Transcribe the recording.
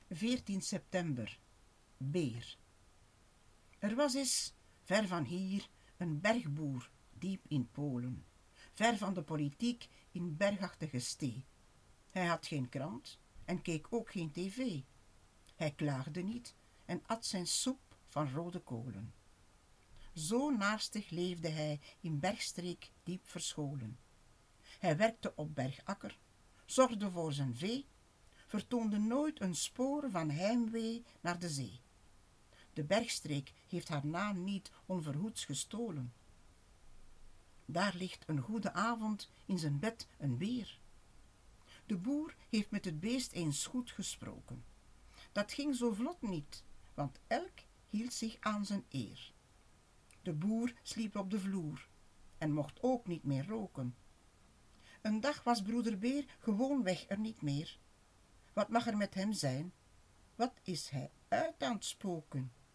14 september. Beer. Er was eens, ver van hier, een bergboer, diep in Polen. Ver van de politiek in bergachtige stee. Hij had geen krant en keek ook geen tv. Hij klaagde niet en at zijn soep van rode kolen. Zo naastig leefde hij in bergstreek diep verscholen. Hij werkte op bergakker, zorgde voor zijn vee, vertoonde nooit een spoor van heimwee naar de zee. De bergstreek heeft haar naam niet onverhoeds gestolen. Daar ligt een goede avond in zijn bed een beer. De boer heeft met het beest eens goed gesproken. Dat ging zo vlot niet, want elk hield zich aan zijn eer. De boer sliep op de vloer en mocht ook niet meer roken. Een dag was broeder Beer gewoonweg er niet meer. Wat mag er met hem zijn? Wat is hij uit aan het spoken?